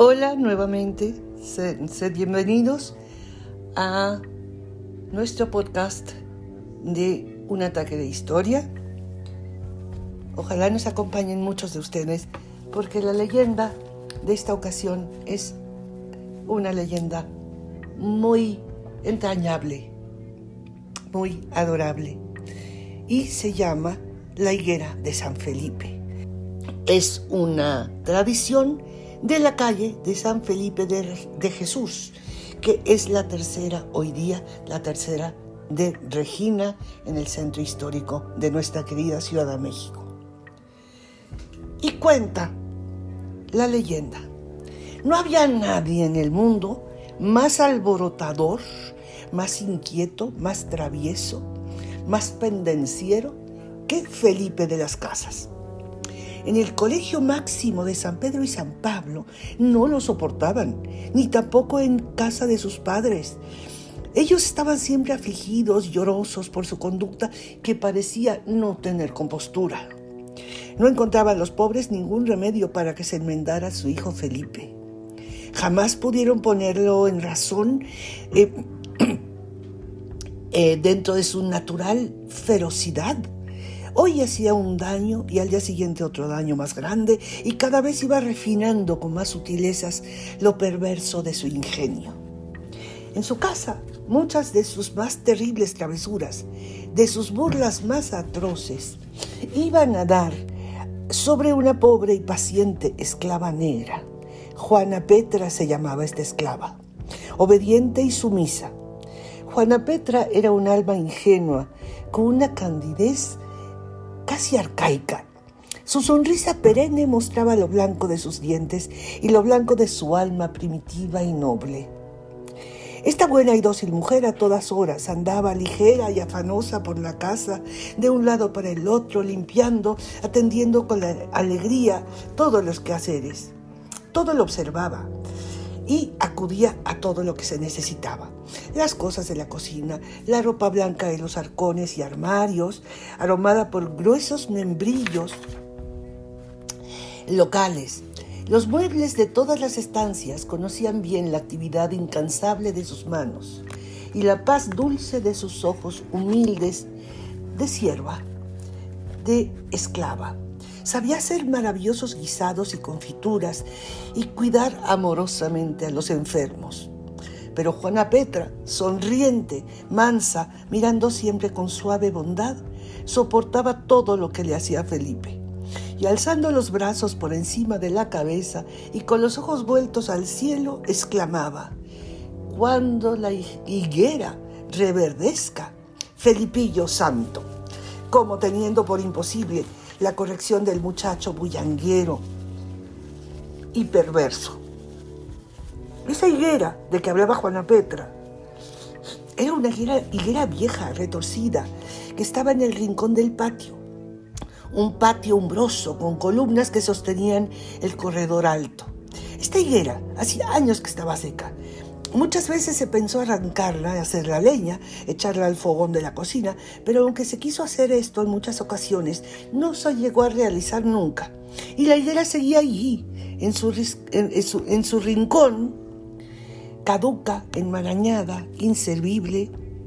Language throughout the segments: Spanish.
Hola nuevamente, sed bienvenidos a nuestro podcast de Un ataque de historia. Ojalá nos acompañen muchos de ustedes, porque la leyenda de esta ocasión es una leyenda muy entrañable, muy adorable, y se llama La Higuera de San Felipe. Es una tradición de la calle de San Felipe de Jesús, que es la tercera hoy día, la tercera de Regina, en el centro histórico de nuestra querida Ciudad de México. Y cuenta la leyenda: no había nadie en el mundo más alborotador, más inquieto, más travieso, más pendenciero que Felipe de las Casas. En el Colegio Máximo de San Pedro y San Pablo no lo soportaban, ni tampoco en casa de sus padres. Ellos estaban siempre afligidos, llorosos por su conducta que parecía no tener compostura. No encontraban los pobres ningún remedio para que se enmendara su hijo Felipe. Jamás pudieron ponerlo en razón dentro de su natural ferocidad. Hoy hacía un daño y al día siguiente otro daño más grande, y cada vez iba refinando con más sutilezas lo perverso de su ingenio. En su casa, muchas de sus más terribles travesuras, de sus burlas más atroces, iban a dar sobre una pobre y paciente esclava negra. Juana Petra se llamaba esta esclava, obediente y sumisa. Juana Petra era un alma ingenua, con una candidez casi arcaica. Su sonrisa perenne mostraba lo blanco de sus dientes y lo blanco de su alma primitiva y noble. Esta buena y dócil mujer a todas horas andaba ligera y afanosa por la casa, de un lado para el otro, limpiando, atendiendo con la alegría todos los quehaceres. Todo lo observaba y acudía a todo lo que se necesitaba: las cosas de la cocina, la ropa blanca de los arcones y armarios, aromada por gruesos membrillos locales. Los muebles de todas las estancias conocían bien la actividad incansable de sus manos y la paz dulce de sus ojos humildes de sierva, de esclava. Sabía hacer maravillosos guisados y confituras y cuidar amorosamente a los enfermos. Pero Juana Petra, sonriente, mansa, mirando siempre con suave bondad, soportaba todo lo que le hacía Felipe. Y alzando los brazos por encima de la cabeza y con los ojos vueltos al cielo, exclamaba: «Cuando la higuera reverdezca, Felipillo santo», como teniendo por imposible la corrección del muchacho bullanguero y perverso. Esa higuera de que hablaba Juana Petra era una higuera vieja, retorcida, que estaba en el rincón del patio. Un patio umbroso con columnas que sostenían el corredor alto. Esta higuera hacía años que estaba seca. Muchas veces se pensó arrancarla, hacer la leña, echarla al fogón de la cocina, pero aunque se quiso hacer esto en muchas ocasiones, no se llegó a realizar nunca. Y la higuera seguía allí, en su rincón, caduca, enmarañada, inservible.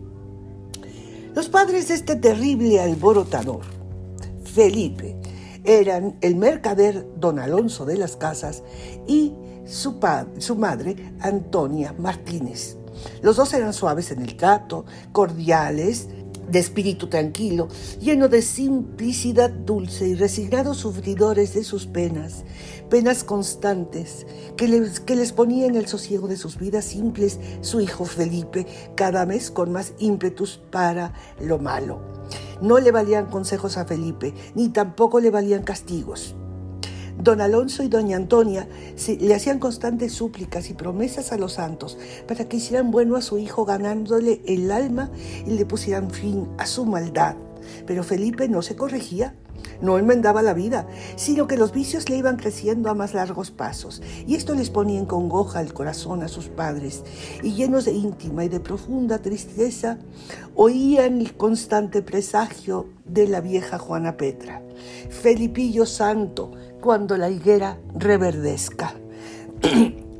Los padres de este terrible alborotador, Felipe, eran el mercader don Alonso de las Casas y su madre, Antonia Martínez. Los dos eran suaves en el trato, cordiales, de espíritu tranquilo, lleno de simplicidad dulce y resignados sufridores de sus penas constantes que les ponía en el sosiego de sus vidas simples su hijo Felipe, cada vez con más ímpetus para lo malo. No le valían consejos a Felipe, ni tampoco le valían castigos. Don Alonso y doña Antonia le hacían constantes súplicas y promesas a los santos para que hicieran bueno a su hijo, ganándole el alma y le pusieran fin a su maldad. Pero Felipe no se corregía, no enmendaba la vida, sino que los vicios le iban creciendo a más largos pasos, y esto les ponía en congoja el corazón a sus padres, y llenos de íntima y de profunda tristeza, oían el constante presagio de la vieja Juana Petra: «Felipillo santo, cuando la higuera reverdezca».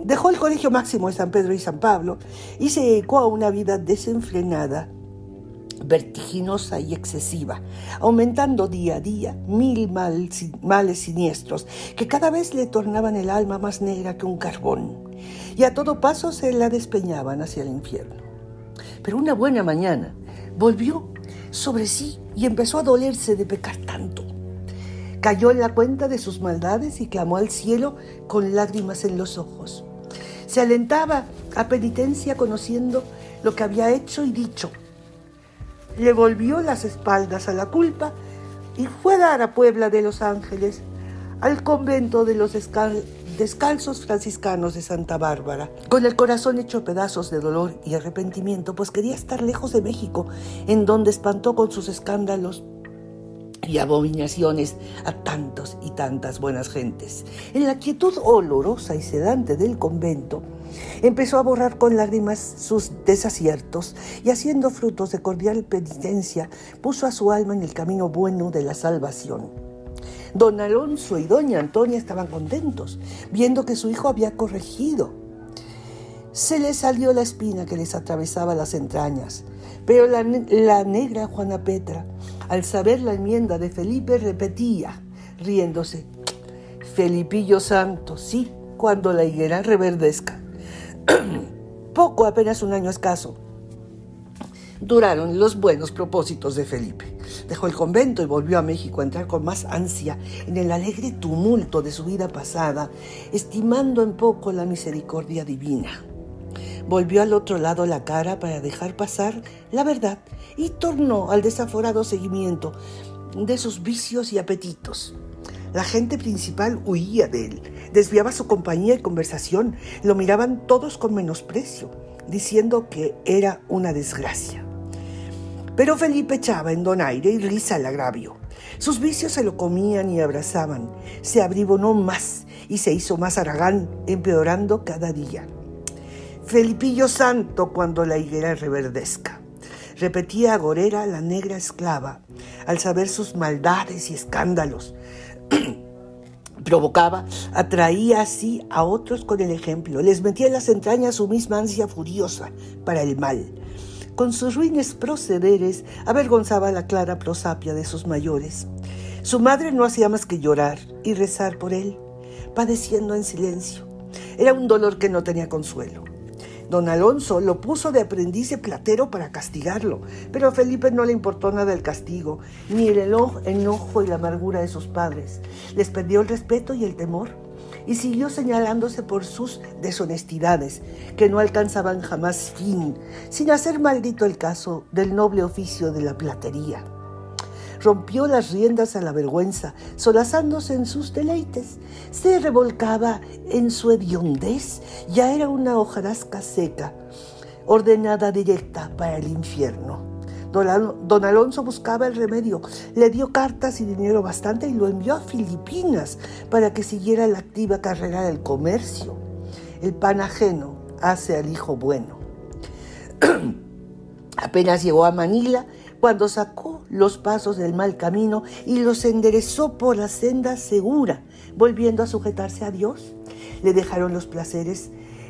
Dejó el Colegio Máximo de San Pedro y San Pablo y se dedicó a una vida desenfrenada, vertiginosa y excesiva, aumentando día a día males siniestros que cada vez le tornaban el alma más negra que un carbón, y a todo paso se la despeñaban hacia el infierno. Pero una buena mañana volvió sobre sí y empezó a dolerse de pecar tanto. Cayó en la cuenta de sus maldades y clamó al cielo con lágrimas en los ojos. Se alentaba a penitencia conociendo lo que había hecho y dicho. Le volvió las espaldas a la culpa y fue a dar a Puebla de Los Ángeles, al convento de los descalzos franciscanos de Santa Bárbara, con el corazón hecho pedazos de dolor y arrepentimiento, pues quería estar lejos de México, en donde espantó con sus escándalos y abominaciones a tantos y tantas buenas gentes. En la quietud olorosa y sedante del convento, empezó a borrar con lágrimas sus desaciertos y, haciendo frutos de cordial penitencia, puso a su alma en el camino bueno de la salvación. Don Alonso y doña Antonia estaban contentos, viendo que su hijo había corregido. Se les salió la espina que les atravesaba las entrañas, pero la negra Juana Petra, al saber la enmienda de Felipe, repetía, riéndose: «Felipillo santo, sí, cuando la higuera reverdezca». Poco, apenas un año escaso, duraron los buenos propósitos de Felipe. Dejó el convento y volvió a México a entrar con más ansia en el alegre tumulto de su vida pasada, estimando en poco la misericordia divina. Volvió al otro lado la cara para dejar pasar la verdad y tornó al desaforado seguimiento de sus vicios y apetitos. La gente principal huía de él, desviaba su compañía y conversación, lo miraban todos con menosprecio, diciendo que era una desgracia. Pero Felipe echaba en donaire y risa el agravio. Sus vicios se lo comían y abrazaban, se abribonó más y se hizo más haragán, empeorando cada día. «Felipillo santo, cuando la higuera reverdezca», repetía agorera la negra esclava, al saber sus maldades y escándalos. Provocaba, atraía así a otros con el ejemplo, les metía en las entrañas su misma ansia furiosa para el mal. Con sus ruines procederes avergonzaba la clara prosapia de sus mayores. Su madre no hacía más que llorar y rezar por él, padeciendo en silencio. Era un dolor que no tenía consuelo. Don Alonso lo puso de aprendiz de platero para castigarlo, pero a Felipe no le importó nada el castigo, ni el enojo y la amargura de sus padres. Les perdió el respeto y el temor, y siguió señalándose por sus deshonestidades, que no alcanzaban jamás fin, sin hacer maldito el caso del noble oficio de la platería. Rompió las riendas a la vergüenza, solazándose en sus deleites. Se revolcaba en su hediondez, ya era una hojarasca seca, ordenada directa para el infierno. Don Alonso buscaba el remedio, le dio cartas y dinero bastante y lo envió a Filipinas para que siguiera la activa carrera del comercio. El pan ajeno hace al hijo bueno. Apenas llegó a Manila, cuando sacó los pasos del mal camino y los enderezó por la senda segura, volviendo a sujetarse a Dios. Le dejaron los placeres,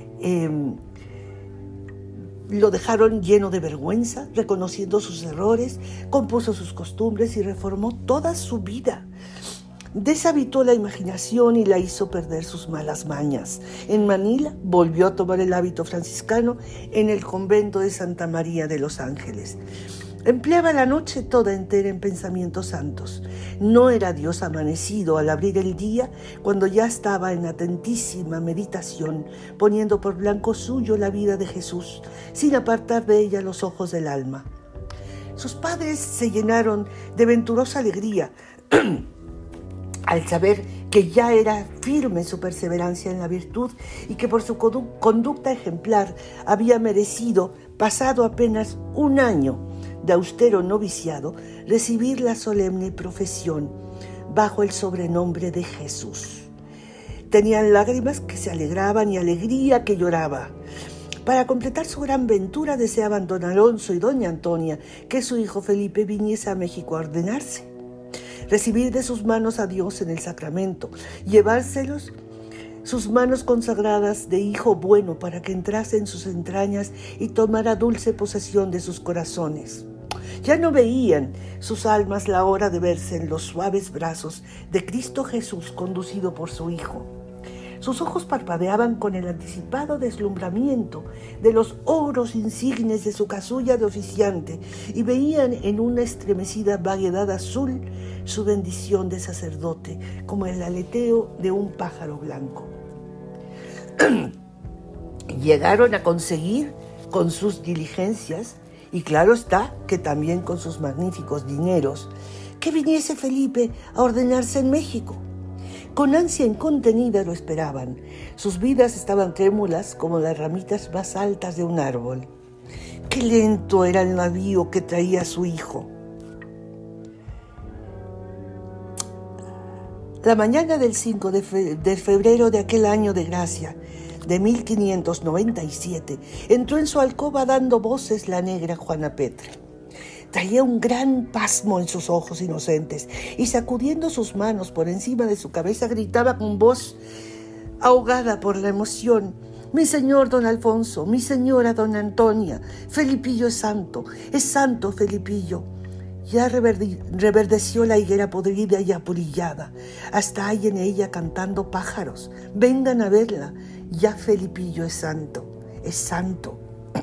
lo dejaron lleno de vergüenza, reconociendo sus errores, compuso sus costumbres y reformó toda su vida. Deshabitó la imaginación y la hizo perder sus malas mañas. En Manila volvió a tomar el hábito franciscano en el convento de Santa María de Los Ángeles. Empleaba la noche toda entera en pensamientos santos. No era Dios amanecido al abrir el día, cuando ya estaba en atentísima meditación, poniendo por blanco suyo la vida de Jesús, sin apartar de ella los ojos del alma. Sus padres se llenaron de venturosa alegría al saber que ya era firme su perseverancia en la virtud y que por su conducta ejemplar había merecido, pasado apenas un año de austero noviciado, recibir la solemne profesión bajo el sobrenombre de Jesús. Tenían lágrimas que se alegraban y alegría que lloraba. Para completar su gran ventura deseaban don Alonso y doña Antonia que su hijo Felipe viniese a México a ordenarse, recibir de sus manos a Dios en el sacramento, llevárselos sus manos consagradas de hijo bueno para que entrase en sus entrañas y tomara dulce posesión de sus corazones. Ya no veían sus almas la hora de verse en los suaves brazos de Cristo Jesús conducido por su Hijo. Sus ojos parpadeaban con el anticipado deslumbramiento de los oros insignes de su casulla de oficiante y veían en una estremecida vaguedad azul su bendición de sacerdote, como el aleteo de un pájaro blanco. Llegaron a conseguir con sus diligencias, y claro está que también con sus magníficos dineros, que viniese Felipe a ordenarse en México. Con ansia incontenida lo esperaban. Sus vidas estaban trémulas como las ramitas más altas de un árbol. Qué lento era el navío que traía a su hijo. La mañana del 5 de febrero de aquel año de gracia, de 1597, entró en su alcoba dando voces la negra Juana Petra. Traía un gran pasmo en sus ojos inocentes y sacudiendo sus manos por encima de su cabeza gritaba con voz ahogada por la emoción: «Mi señor don Alfonso, mi señora dona Antonia, Felipillo es santo Felipillo». Ya reverdeció la higuera podrida y apolillada. Hasta hay en ella cantando pájaros. Vengan a verla. Ya Felipillo es santo, es santo.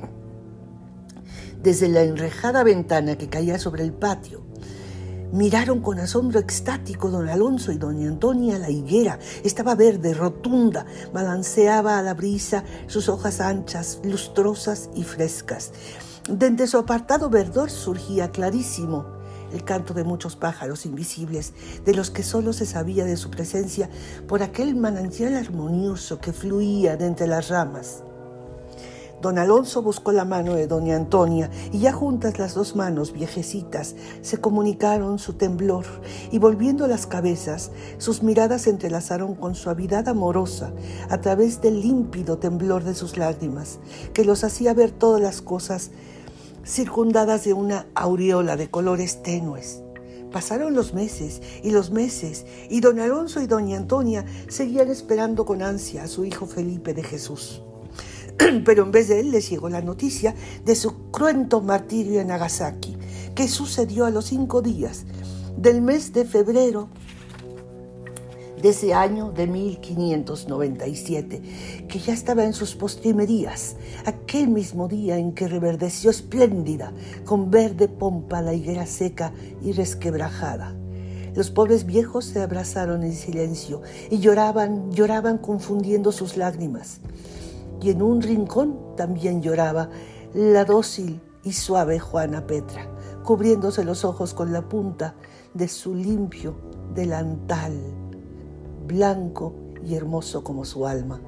Desde la enrejada ventana que caía sobre el patio, miraron con asombro extático don Alonso y doña Antonia la higuera. Estaba verde, rotunda, balanceaba a la brisa sus hojas anchas, lustrosas y frescas. De entre su apartado verdor surgía clarísimo el canto de muchos pájaros invisibles, de los que solo se sabía de su presencia por aquel manantial armonioso que fluía de entre las ramas. Don Alonso buscó la mano de doña Antonia y ya juntas las dos manos viejecitas se comunicaron su temblor y volviendo las cabezas, sus miradas se entrelazaron con suavidad amorosa a través del límpido temblor de sus lágrimas, que los hacía ver todas las cosas circundadas de una aureola de colores tenues. Pasaron los meses, y don Alonso y doña Antonia seguían esperando con ansia a su hijo Felipe de Jesús. Pero en vez de él les llegó la noticia de su cruento martirio en Nagasaki, que sucedió a los 5 días del mes de febrero de ese año de 1597, que ya estaba en sus postrimerías, aquel mismo día en que reverdeció espléndida, con verde pompa la higuera seca y resquebrajada. Los pobres viejos se abrazaron en silencio y lloraban confundiendo sus lágrimas. Y en un rincón también lloraba la dócil y suave Juana Petra, cubriéndose los ojos con la punta de su limpio delantal, blanco y hermoso como su alma.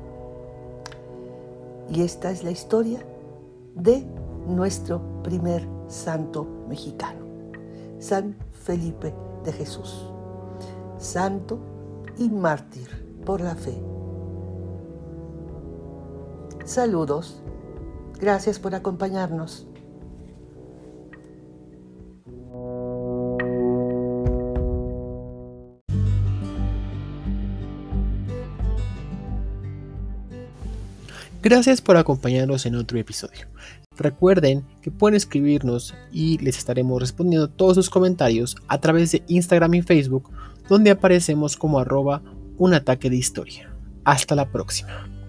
Y esta es la historia de nuestro primer santo mexicano, San Felipe de Jesús, santo y mártir por la fe. Saludos, gracias por acompañarnos. Gracias por acompañarnos en otro episodio. Recuerden que pueden escribirnos y les estaremos respondiendo todos sus comentarios a través de Instagram y Facebook, donde aparecemos como @unataquedehistoria. Hasta la próxima.